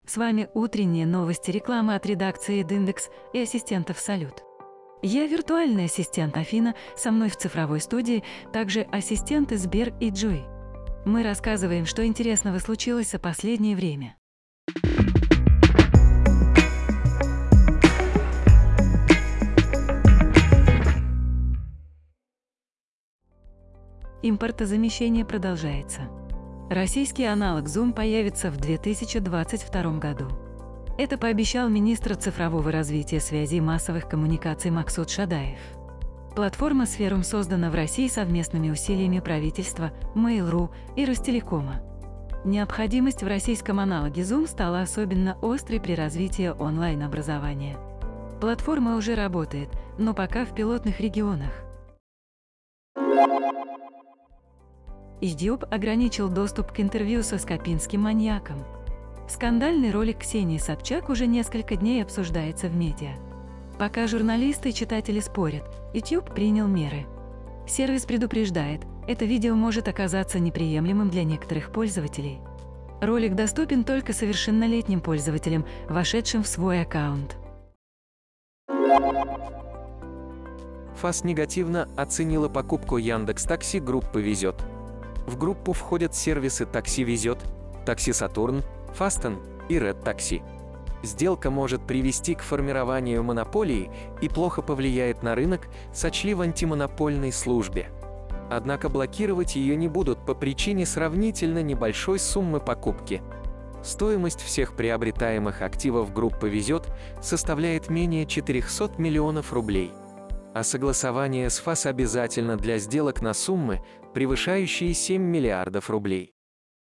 С вами утренние новости рекламы от редакции Диндекс и ассистентов Салют. Я виртуальный ассистент Афина, со мной в цифровой студии также ассистенты Сбер и Джой. Мы рассказываем, что интересного случилось за последнее время. Импортозамещение продолжается. Российский аналог Zoom появится в 2022 году. Это пообещал министр цифрового развития связи и массовых коммуникаций Максут Шадаев. Платформа Sferum создана в России совместными усилиями правительства, Mail.ru и Ростелекома. Необходимость в российском аналоге Zoom стала особенно острой при развитии онлайн-образования. Платформа уже работает, но пока в пилотных регионах. YouTube ограничил доступ к интервью со скопинским маньяком. Скандальный ролик Ксении Собчак уже несколько дней обсуждается в медиа. Пока журналисты и читатели спорят, YouTube принял меры. Сервис предупреждает, это видео может оказаться неприемлемым для некоторых пользователей. Ролик доступен только совершеннолетним пользователям, вошедшим в свой аккаунт. ФАС негативно оценила покупку Яндекс.Такси группы «Везет». В группу входят сервисы «Такси Везет», «Такси Сатурн», «Фастен» и «Ред Такси». Сделка может привести к формированию монополии и плохо повлияет на рынок, сочли в антимонопольной службе. Однако блокировать ее не будут по причине сравнительно небольшой суммы покупки. Стоимость всех приобретаемых активов группы «Везет» составляет менее 400 миллионов рублей. А согласование с ФАС обязательно для сделок на суммы, превышающие 7 миллиардов рублей.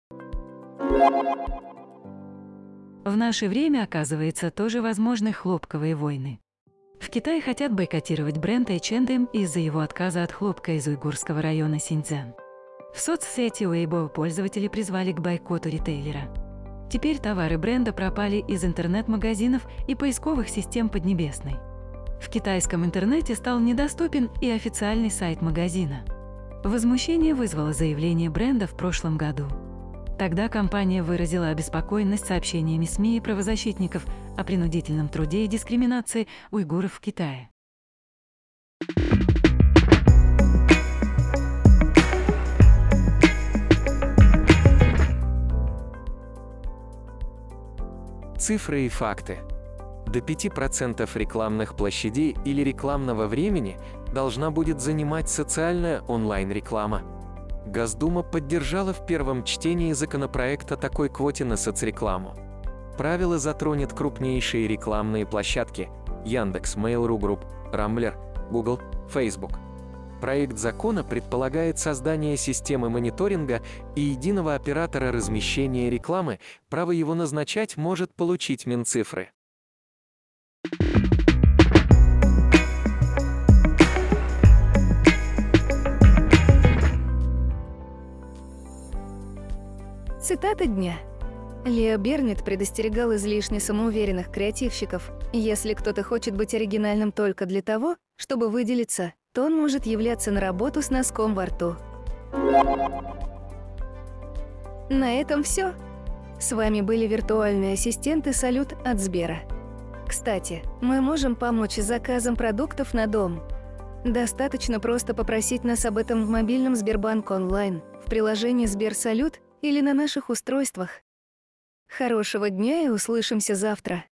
В наше время, оказывается, тоже возможны хлопковые войны. В Китае хотят бойкотировать бренд H&M из-за его отказа от хлопка из уйгурского района Синьцзян. В соцсети Weibo пользователи призвали к бойкоту ритейлера. Теперь товары бренда пропали из интернет-магазинов и поисковых систем Поднебесной. В китайском интернете стал недоступен и официальный сайт магазина. Возмущение вызвало заявление бренда в прошлом году. Тогда компания выразила обеспокоенность сообщениями СМИ и правозащитников о принудительном труде и дискриминации уйгуров в Китае. Цифры и факты. До 5% рекламных площадей или рекламного времени должна будет занимать социальная онлайн-реклама. Госдума поддержала в первом чтении законопроект о такой квоте на соцрекламу. Правило затронет крупнейшие рекламные площадки – Яндекс, Mail.ru Group, Рамблер, Google, Facebook. Проект закона предполагает создание системы мониторинга и единого оператора размещения рекламы, право его назначать может получить Минцифры. Цитата дня. Лео Бернет предостерегал излишне самоуверенных креативщиков: если кто-то хочет быть оригинальным только для того, чтобы выделиться, то он может являться на работу с носком во рту. На этом все. С вами были виртуальные ассистенты Салют от Сбера. Кстати, мы можем помочь с заказом продуктов на дом. Достаточно просто попросить нас об этом в мобильном Сбербанк онлайн, в приложении Сбер Салют или на наших устройствах. Хорошего дня и услышимся завтра!